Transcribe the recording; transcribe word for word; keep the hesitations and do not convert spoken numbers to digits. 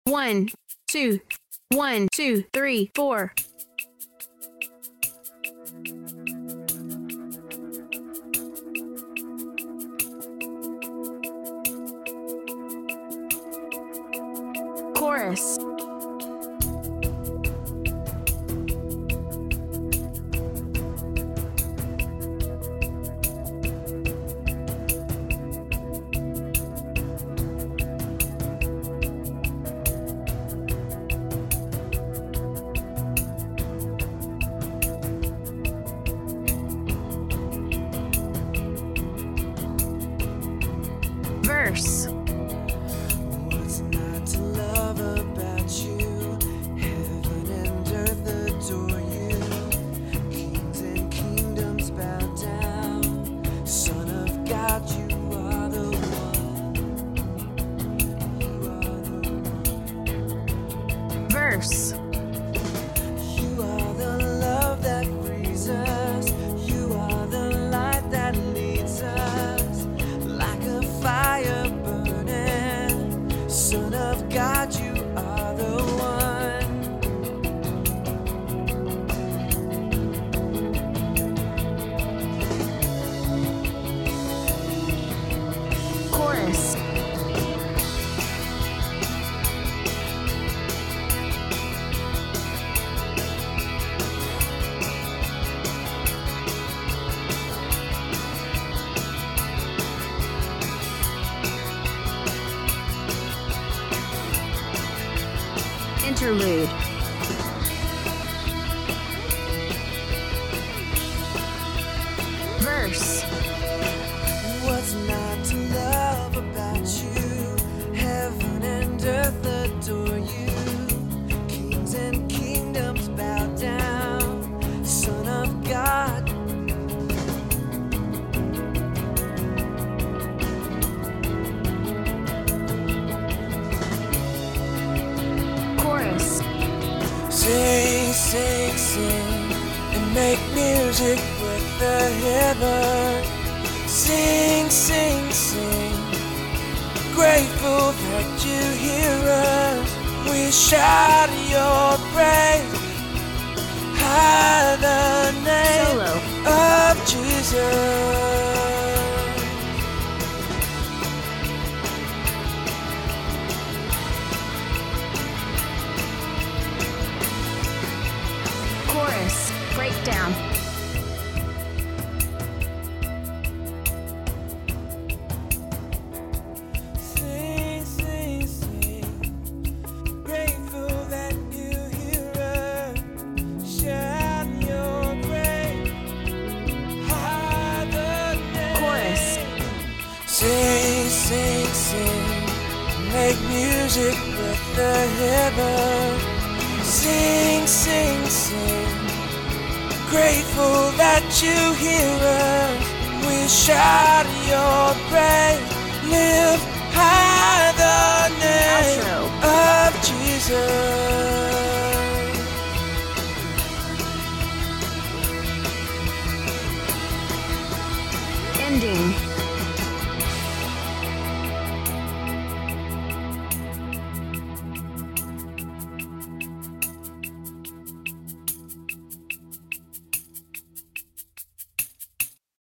One, two, one, two, three, four. Chorus. Verse. What's not to love about you? Heaven and earth adore you. Kings and kingdoms bow down. Son of God, you are the one. You are the one. Verse. You are the love that frees us. You are the light that leads us. Like a fire burning. Son of God, you are the one. Chorus. Interlude. Verse. What's not to love about you? Heaven and earth adore you. Kings and kingdoms bow down. Son of God. Chorus. Sing, sing, sing, and make music with the heaven. Sing, sing, sing, grateful that you hear us. We shout your praise, high the name Solo. of Jesus. Chorus. Breakdown. Sing, sing, sing, grateful that you hear us. Shout your praise, high the name. Chorus. Sing, sing, sing, make music with the heaven. Sing, sing, sing, grateful that you hear us. We shout your praise,